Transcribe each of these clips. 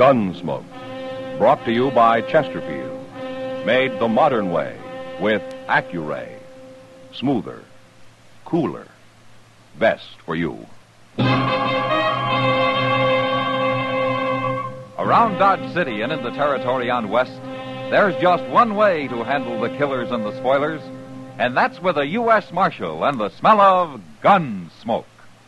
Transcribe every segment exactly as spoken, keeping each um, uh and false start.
Gunsmoke. Brought to you by Chesterfield. Made the modern way with Accuray. Smoother, cooler, best for you. Around Dodge City and in the territory on West, there's just one way to handle the killers and the spoilers, and that's with a U S Marshal and the smell of gun smoke.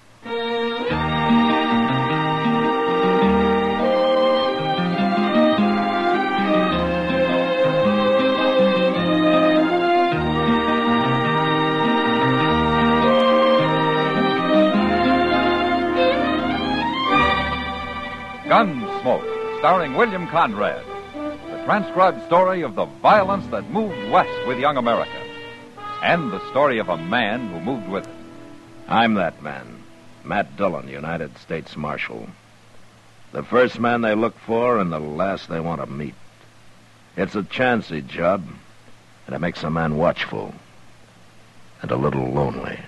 Gunsmoke, starring William Conrad. The transcribed story of the violence that moved west with young America. And the story of a man who moved with it. I'm that man, Matt Dillon, United States Marshal. The first man they look for and the last they want to meet. It's a chancy job, and it makes a man watchful and a little lonely.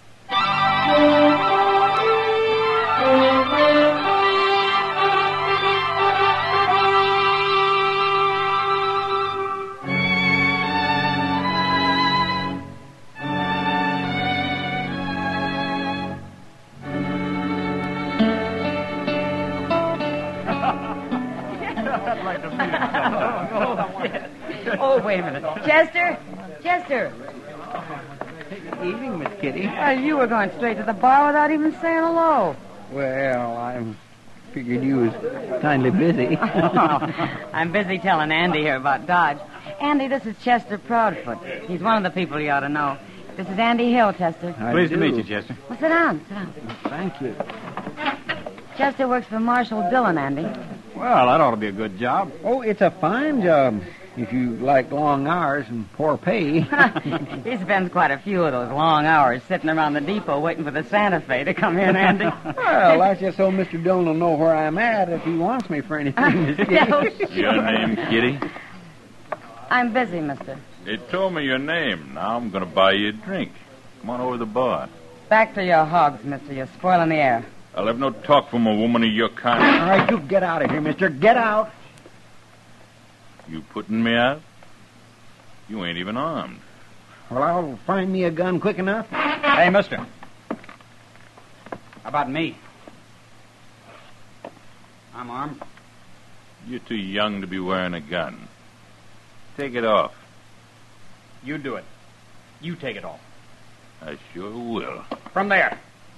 Oh, wait a minute. Chester? Chester? Evening, Miss Kitty. Well, you were going straight to the bar without even saying hello. Well, I figured you was kindly busy. I'm busy telling Andy here about Dodge. Andy, this is Chester Proudfoot. He's one of the people you ought to know. This is Andy Hill, Chester. I Pleased do. to meet you, Chester. Well, sit down, sit down. Thank you. Chester works for Marshal Dillon, Andy. Well, that ought to be a good job. Oh, it's a fine job if you like long hours and poor pay. He spends quite a few of those long hours sitting around the depot waiting for the Santa Fe to come in, Andy. Well, that's just so Mister Dillon will know where I'm at if he wants me for anything, Miss Kitty. Oh, Your name, Kitty? I'm busy, mister. They told me your name. Now I'm going to buy you a drink. Come on over to the bar. Back to your hogs, mister. You're spoiling the air. I'll have no talk from a woman of your kind. All right, you get out of here, mister. Get out. You putting me out? You ain't even armed. Well, I'll find me a gun quick enough. Hey, mister. How about me? I'm armed. You're too young to be wearing a gun. Take it off. You do it. You take it off. I sure will. From there.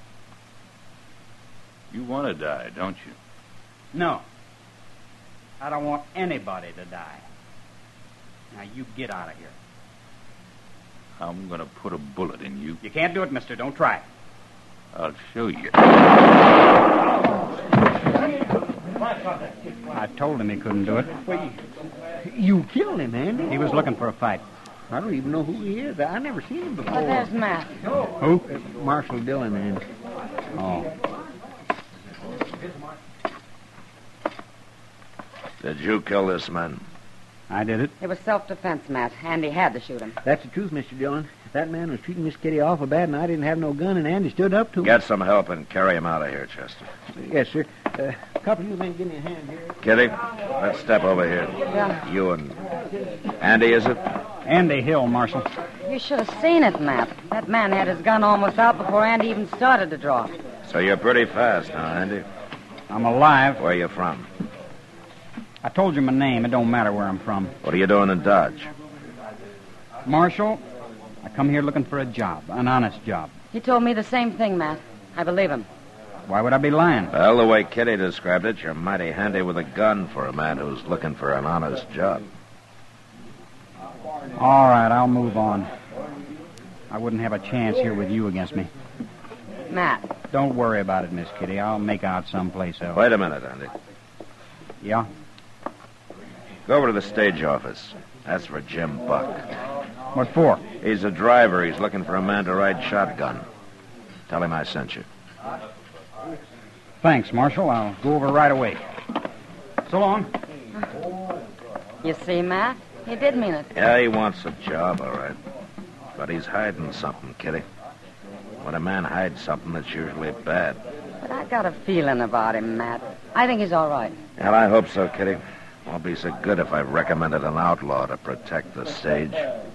You want to die, don't you? No. I don't want anybody to die. Now, you get out of here. I'm going to put a bullet in you. You can't do it, mister. Don't try. I'll show you. I told him he couldn't do it. You killed him, Andy. He was looking for a fight. I don't even know who he is. I never seen him before. Well, there's Matt. Who? Uh, Marshal Dillon, Andy. Oh. Did you kill this man? I did it. It was self-defense, Matt. Andy had to shoot him. That's the truth, Mister Dillon. If that man was treating Miss Kitty awful bad and I didn't have no gun and Andy stood up to him. Get some help and carry him out of here, Chester. Yes, sir. Uh, a couple of you men give me a hand here. Kitty, let's step over here. Yeah. You and Andy, is it? Andy Hill, Marshal. You should have seen it, Matt. That man had his gun almost out before Andy even started to draw. So you're pretty fast, huh, Andy? I'm alive. Where you from? I told you my name. It don't matter where I'm from. What are you doing in Dodge? Marshal, I come here looking for a job, an honest job. He told me the same thing, Matt. I believe him. Why would I be lying? Well, the way Kitty described it, you're mighty handy with a gun for a man who's looking for an honest job. All right, I'll move on. I wouldn't have a chance here with you against me. Matt. Don't worry about it, Miss Kitty. I'll make out someplace else. Wait a minute, Andy. Yeah? Go over to the stage office. Ask for Jim Buck. What for? He's a driver. He's looking for a man to ride shotgun. Tell him I sent you. Thanks, Marshal. I'll go over right away. So long. You see, Matt? He did mean it. Yeah, he wants a job, all right. But he's hiding something, Kitty. When a man hides something, it's usually bad. But I got a feeling about him, Matt. I think he's all right. Well, I hope so, Kitty. Won't be so good if I recommended an outlaw to protect the stage.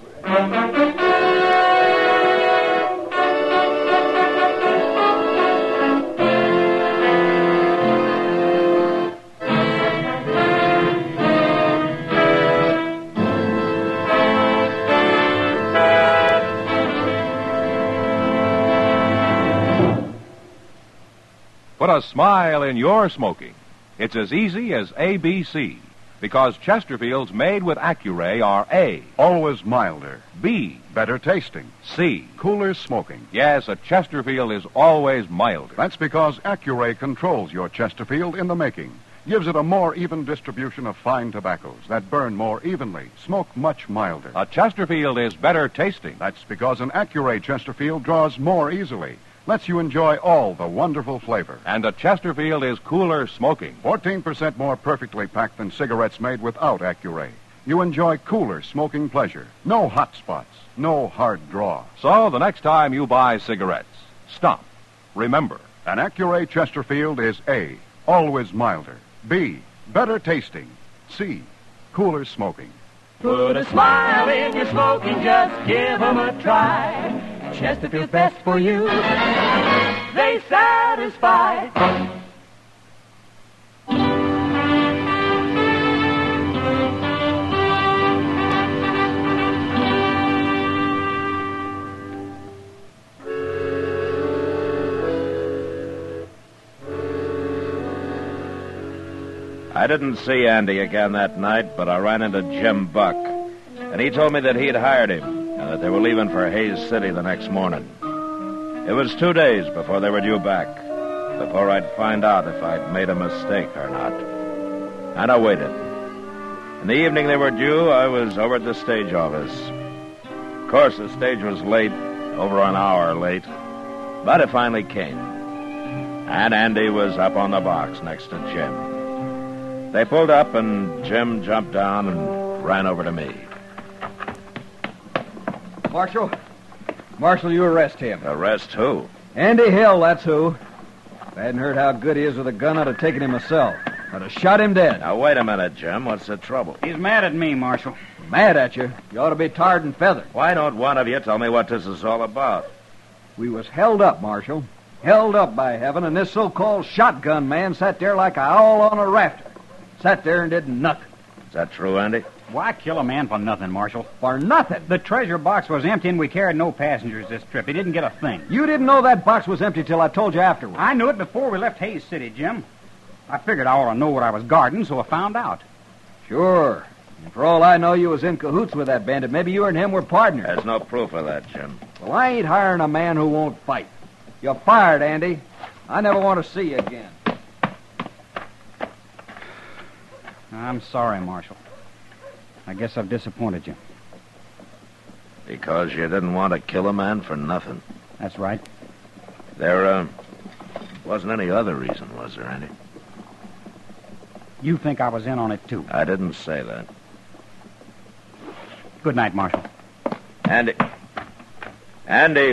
Put a smile in your smoking. It's as easy as A B C, because Chesterfields made with Accuray are A, Always milder, B, better tasting, C. cooler smoking. Yes, a Chesterfield is always milder. That's because Accuray controls your Chesterfield in the making, gives it a more even distribution of fine tobaccos that burn more evenly, smoke much milder. A Chesterfield is better tasting. That's because an Accuray Chesterfield draws more easily, lets you enjoy all the wonderful flavor. And a Chesterfield is cooler smoking. fourteen percent more perfectly packed than cigarettes made without Accuray. You enjoy cooler smoking pleasure. No hot spots, no hard draw. So the next time you buy cigarettes, stop. Remember, An Accuray Chesterfield is A, always milder, B, better tasting, C, cooler smoking. Put a smile in your smoking, just give 'em a try. Chesterfield's best for you. They satisfy. I didn't see Andy again that night, but I ran into Jim Buck, and he told me that he'd hired him and that they were leaving for Hayes City the next morning. It was two days before they were due back, before I'd find out if I'd made a mistake or not. And I waited. In the evening they were due, I was over at the stage office. Of course, the stage was late, over an hour late, but it finally came. And Andy was up on the box next to Jim. They pulled up, and Jim jumped down and ran over to me. Marshal, Marshal, you arrest him. Arrest who? Andy Hill, that's who. If I hadn't heard how good he is with a gun, I'd have taken him myself. I'd have shot him dead. Now, wait a minute, Jim. What's the trouble? He's mad at me, Marshal. Mad at you? You ought to be tarred and feathered. Why don't one of you tell me what this is all about? We was held up, Marshal. Held up, by heaven, and this so-called shotgun man sat there like a owl on a rafter. Sat there and did nothing. Is that true, Andy? Why kill a man for nothing, Marshal? For nothing? The treasure box was empty and we carried no passengers this trip. He didn't get a thing. You didn't know that box was empty till I told you afterwards. I knew it before we left Hayes City, Jim. I figured I ought to know what I was guarding, so I found out. Sure. And for all I know, you was in cahoots with that bandit. Maybe you and him were partners. There's no proof of that, Jim. Well, I ain't hiring a man who won't fight. You're fired, Andy. I never want to see you again. I'm sorry, Marshal. I guess I've disappointed you. Because you didn't want to kill a man for nothing. That's right. There, uh, wasn't any other reason, was there, Andy? You think I was in on it, too. I didn't say that. Good night, Marshal. Andy. Andy.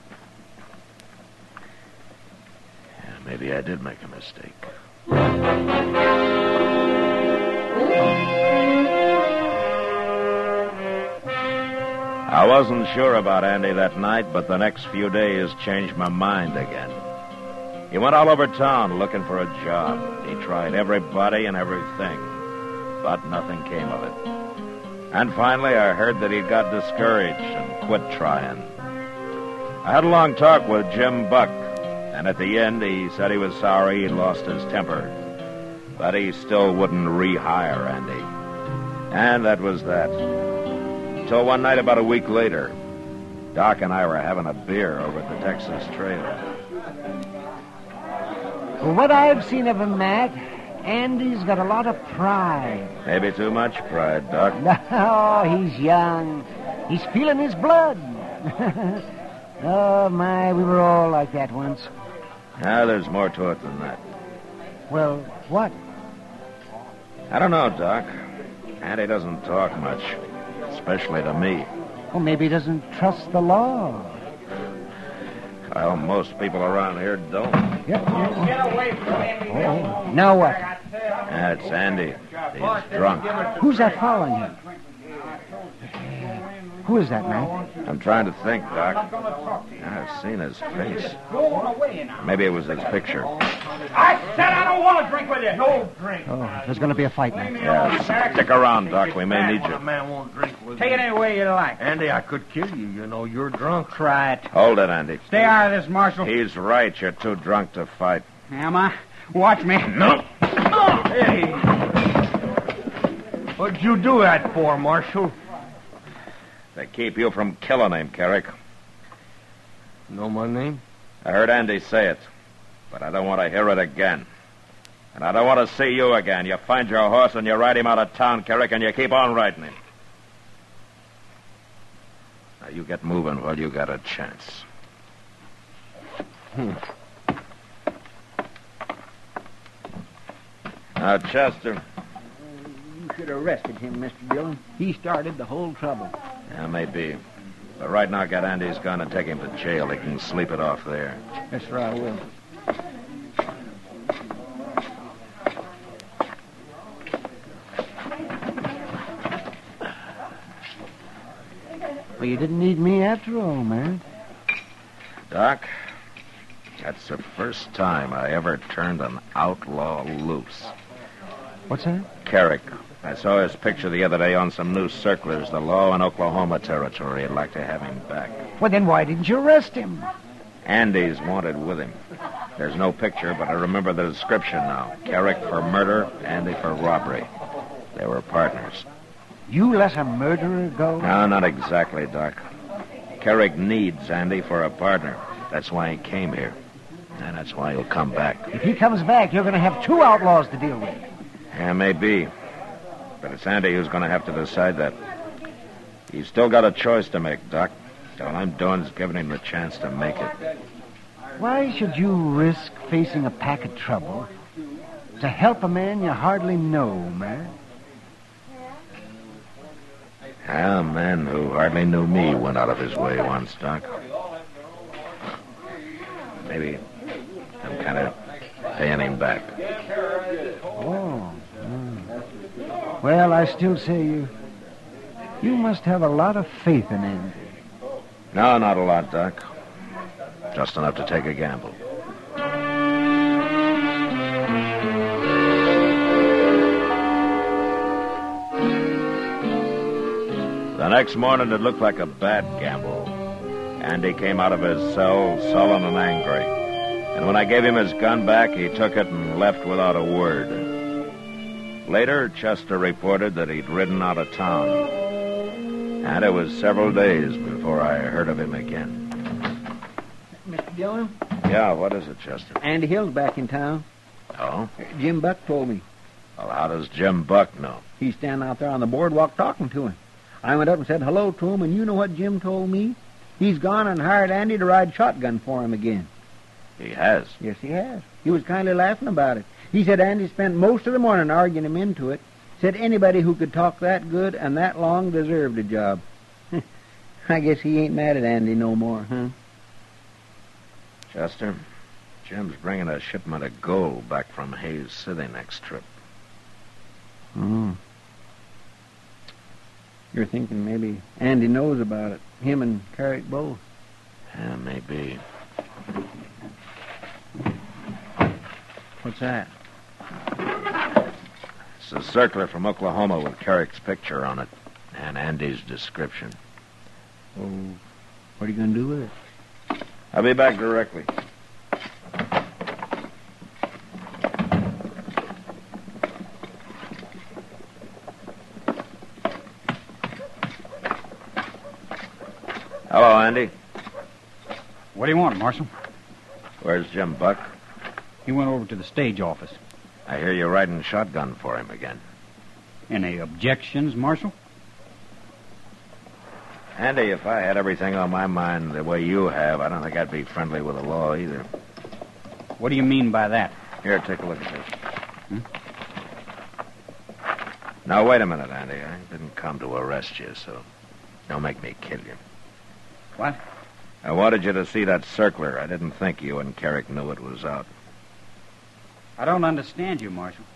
Yeah, maybe I did make a mistake. I wasn't sure about Andy that night, but the next few days changed my mind again. He went all over town looking for a job. He tried everybody and everything, but nothing came of it. And finally, I heard that he'd got discouraged and quit trying. I had a long talk with Jim Buck, and at the end, he said he was sorry he'd lost his temper, but he still wouldn't rehire Andy. And that was that. Until one night about a week later, Doc and I were having a beer over at the Texas Trail. From what I've seen of him, Matt, Andy's got a lot of pride. Maybe too much pride, Doc. No, he's young. He's feeling his blood. Oh, my, we were all like that once. Now, there's more to it than that. Well, what? I don't know, Doc. Andy doesn't talk much, especially to me. Well, maybe he doesn't trust the law. Well, most people around here don't. Yep. yeah. Get away from him. Oh, now what? That's Andy. He's drunk. Who's that following him? Who is that, man? I'm trying to think, Doc. I've seen his face. Go on away now. Maybe it was his picture. I said I don't want to drink with you. No drink. Oh, there's going to be a fight now. Yeah, stick around, Doc. We may need you. man won't drink with Take it any way you like. Andy, I could kill you. You know, you're drunk. Try it. Hold it, Andy. Stay out of this, Marshal. He's right. You're too drunk to fight. Am I? Watch me. No. Hey. What'd you do that for, Marshal? They keep you from killing him, Carrick. Know my name? I heard Andy say it, but I don't want to hear it again. And I don't want to see you again. You find your horse and you ride him out of town, Carrick, and you keep on riding him. Now, you get moving while you got a chance. Hmm. Now, Chester. You should have arrested him, Mister Dillon. He started the whole trouble. Yeah, maybe. But right now, get Andy's gun and take him to jail. He can sleep it off there. Yes, sir, I will. Well, you didn't need me after all, man. Doc, that's the first time I ever turned an outlaw loose. What's that? Carrick. I saw his picture the other day on some new circulars. The law in Oklahoma Territory. I'd like to have him back. Well, then why didn't you arrest him? Andy's wanted with him. There's no picture, but I remember the description now. Carrick for murder, Andy for robbery. They were partners. You let a murderer go? No, not exactly, Doc. Carrick needs Andy for a partner. That's why he came here. And that's why he'll come back. If he comes back, you're going to have two outlaws to deal with. Yeah, maybe. But it's Andy who's going to have to decide that. He's still got a choice to make, Doc. All I'm doing is giving him the chance to make it. Why should you risk facing a pack of trouble to help a man you hardly know, man? A man who hardly knew me went out of his way once, Doc. Maybe I'm kind of paying him back. Oh. mm. Well, I still say you... You must have a lot of faith in Andy. No, not a lot, Doc. Just enough to take a gamble. The next morning, it looked like a bad gamble. Andy came out of his cell sullen and angry. And when I gave him his gun back, he took it and left without a word. Later, Chester reported that he'd ridden out of town. And it was several days before I heard of him again. Mister Dillon? Yeah, what is it, Chester? Andy Hill's back in town. Oh? Jim Buck told me. Well, how does Jim Buck know? He's standing out there on the boardwalk talking to him. I went up and said hello to him, and you know what Jim told me? He's gone and hired Andy to ride shotgun for him again. He has? Yes, he has. He was kindly laughing about it. He said Andy spent most of the morning arguing him into it. Said anybody who could talk that good and that long deserved a job. I guess he ain't mad at Andy no more, huh? Chester, Jim's bringing a shipment of gold back from Hays City next trip. Hmm. You're thinking maybe Andy knows about it. Him and Carrick both. Yeah, maybe. What's that? It's a circular from Oklahoma with Carrick's picture on it and Andy's description. Oh, what are you going to do with it? I'll be back directly. Hello, Andy. What do you want, Marshal? Where's Jim Buck? He went over to the stage office. I hear you're riding shotgun for him again. Any objections, Marshal? Andy, if I had everything on my mind the way you have, I don't think I'd be friendly with the law either. What do you mean by that? Here, take a look at this. Hmm? Now, wait a minute, Andy. I didn't come to arrest you, so don't make me kill you. What? I wanted you to see that circler. I didn't think you and Carrick knew it was out. I don't understand you, Marshal.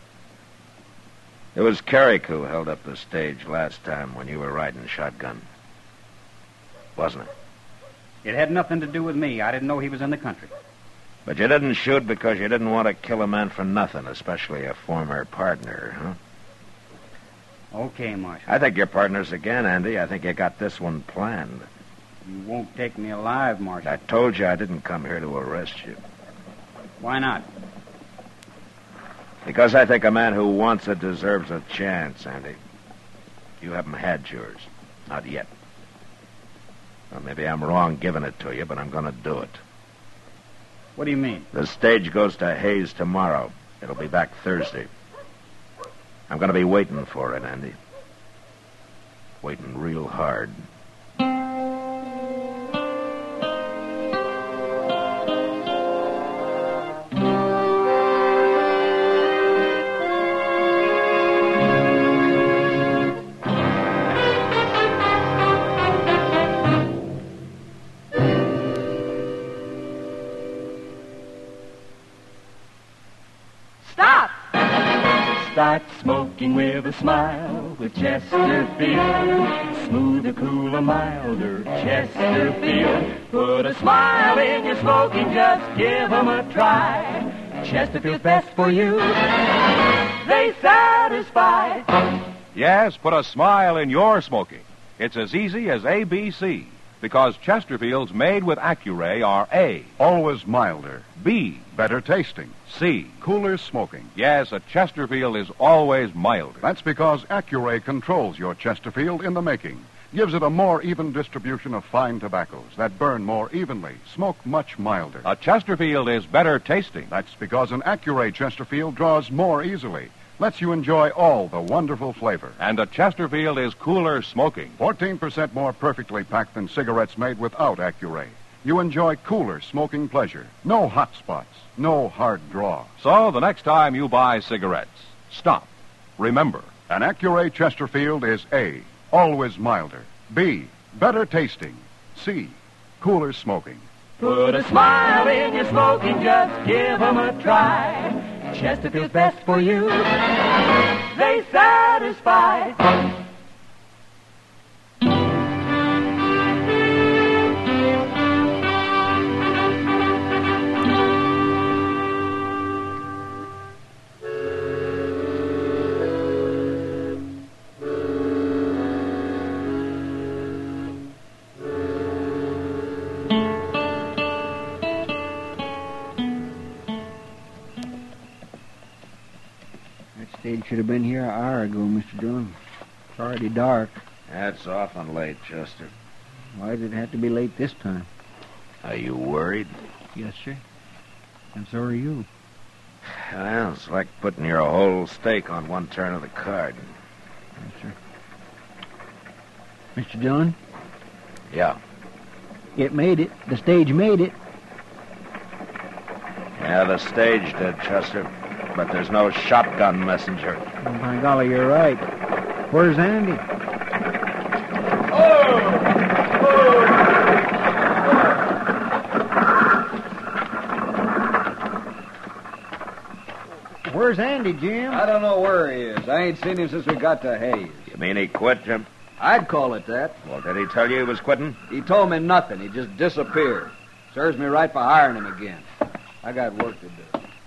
It was Carrick who held up the stage last time when you were riding shotgun. Wasn't it? It had nothing to do with me. I didn't know he was in the country. But you didn't shoot because you didn't want to kill a man for nothing, especially a former partner, huh? Okay, Marshal. I think you're partners again, Andy. I think you got this one planned. You won't take me alive, Marshal. I told you I didn't come here to arrest you. Why not? Because I think a man who wants it deserves a chance, Andy. You haven't had yours. Not yet. Well, maybe I'm wrong giving it to you, but I'm going to do it. What do you mean? The stage goes to Hayes tomorrow. It'll be back Thursday. I'm going to be waiting for it, Andy. Waiting real hard. Start smoking with a smile with Chesterfield. Smoother, cooler, milder Chesterfield. Put a smile in your smoking, just give 'em a try. Chesterfield's best for you. They satisfy. Yes, put a smile in your smoking. It's as easy as A B C. Because Chesterfields made with Accuray are A. Always milder. B. Better tasting. C. Cooler smoking. Yes, a Chesterfield is always milder. That's because Accuray controls your Chesterfield in the making. Gives it a more even distribution of fine tobaccos that burn more evenly, smoke much milder. A Chesterfield is better tasting. That's because an Accuray Chesterfield draws more easily. Lets you enjoy all the wonderful flavor. And a Chesterfield is cooler smoking. fourteen percent more perfectly packed than cigarettes made without Accuray. You enjoy cooler smoking pleasure. No hot spots. No hard draw. So the next time you buy cigarettes, stop. Remember, an Accuray Chesterfield is A. Always milder. B. Better tasting. C. Cooler smoking. Put a smile in your smoking, just give 'em a try. Chesterfield's best for you. They satisfy. Stage should have been here an hour ago, Mister Dillon. It's already dark. That's often late, Chester. Why did it have to be late this time? Are you worried? Yes, sir. And so are you. Well, it's like putting your whole stake on one turn of the card. Yes, sir. Mister Dillon? Yeah. It made it. The stage made it. Yeah, the stage did, Chester. But there's no shotgun messenger. Oh, by golly, you're right. Where's Andy? Oh! Oh! Where's Andy, Jim? I don't know where he is. I ain't seen him since we got to Hayes. You mean he quit, Jim? I'd call it that. Well, did he tell you he was quitting? He told me nothing. He just disappeared. Serves me right for hiring him again. I got work to do.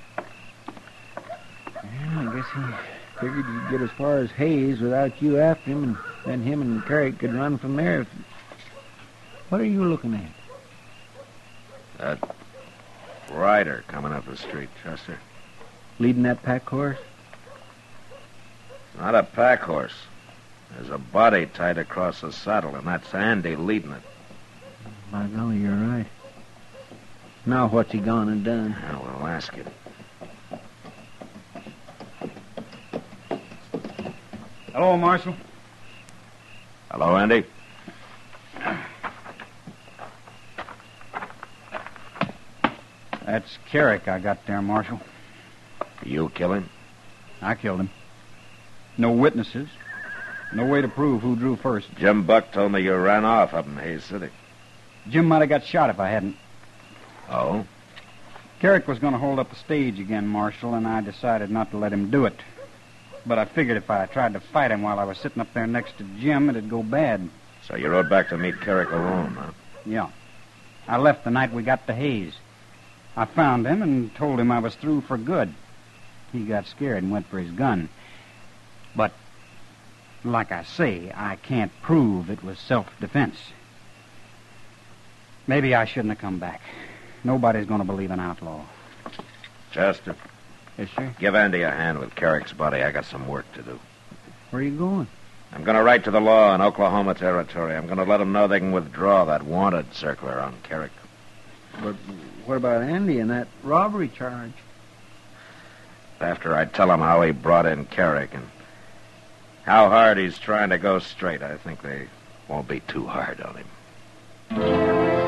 I guess he figured you'd get as far as Hayes without you after him, and then him and Carrick could run from there. If... What are you looking at? That rider coming up the street, Chester. Leading that pack horse? It's not a pack horse. There's a body tied across the saddle, and that's Andy leading it. By golly, you're right. Now what's he gone and done? Now we'll ask him. Hello, Marshal. Hello, Andy. That's Carrick I got there, Marshal. You kill him? I killed him. No witnesses. No way to prove who drew first. Jim Buck told me you ran off up in Hayes City. Jim might have got shot if I hadn't. Oh? Carrick was going to hold up the stage again, Marshal, and I decided not to let him do it. But I figured if I tried to fight him while I was sitting up there next to Jim, it'd go bad. So you rode back to meet Carrick alone, huh? Yeah. I left the night we got to Hayes. I found him and told him I was through for good. He got scared and went for his gun. But, like I say, I can't prove it was self-defense. Maybe I shouldn't have come back. Nobody's going to believe an outlaw. Chester. Yes, sir? Give Andy a hand with Carrick's body. I got some work to do. Where are you going? I'm going to write to the law in Oklahoma Territory. I'm going to let them know they can withdraw that wanted circular on Carrick. But what about Andy and that robbery charge? After I tell them how he brought in Carrick and how hard he's trying to go straight, I think they won't be too hard on him.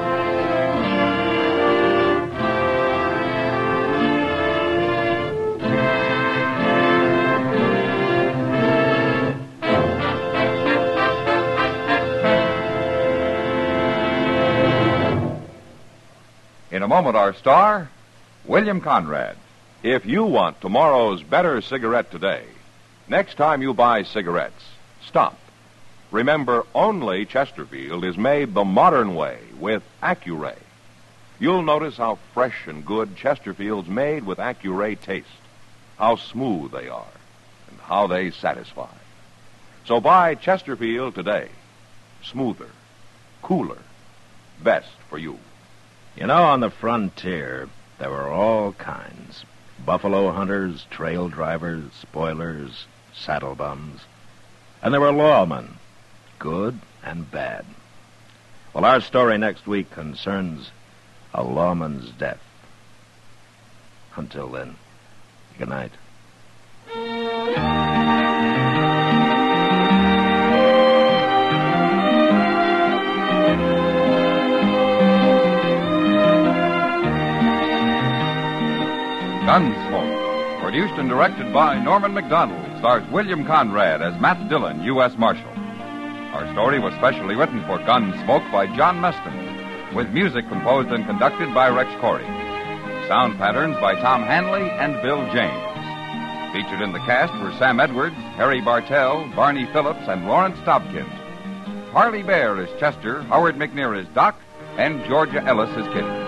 In a moment, our star, William Conrad. If you want tomorrow's better cigarette today, next time you buy cigarettes, stop. Remember, only Chesterfield is made the modern way with Accuray. You'll notice how fresh and good Chesterfield's made with Accuray taste, how smooth they are, and how they satisfy. So buy Chesterfield today. Smoother, cooler, best for you. You know, on the frontier, there were all kinds. Buffalo hunters, trail drivers, spoilers, saddle bums. And there were lawmen, good and bad. Well, our story next week concerns a lawman's death. Until then, good night. Gunsmoke, produced and directed by Norman McDonald, stars William Conrad as Matt Dillon, U S Marshal. Our story was specially written for Gunsmoke by John Meston, with music composed and conducted by Rex Corey. Sound patterns by Tom Hanley and Bill James. Featured in the cast were Sam Edwards, Harry Bartell, Barney Phillips, and Lawrence Dobkin. Harley Bear is Chester, Howard McNear is Doc, and Georgia Ellis is Kitty.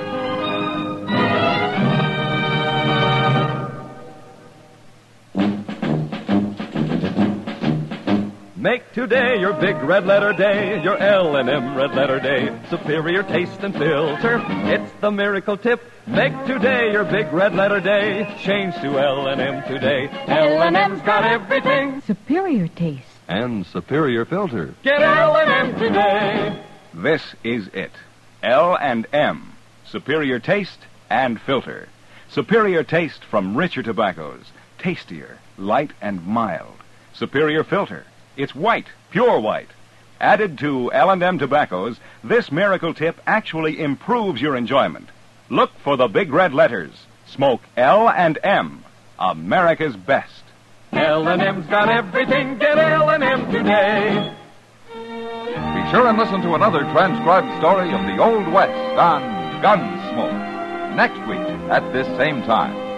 Make today your big red letter day, your L and M red letter day. Superior taste and filter, it's the miracle tip. Make today your big red letter day. Change to L and M today. L and M's got everything. Superior taste. And superior filter. Get L and M today. This is it. L and M. Superior taste and filter. Superior taste from richer tobaccos. Tastier, light and mild. Superior filter. It's white, pure white. Added to L and M tobaccos, this miracle tip actually improves your enjoyment. Look for the big red letters. Smoke L and M, America's best. L and M's got everything. Get L and M today. Be sure and listen to another transcribed story of the Old West on Gunsmoke next week at this same time.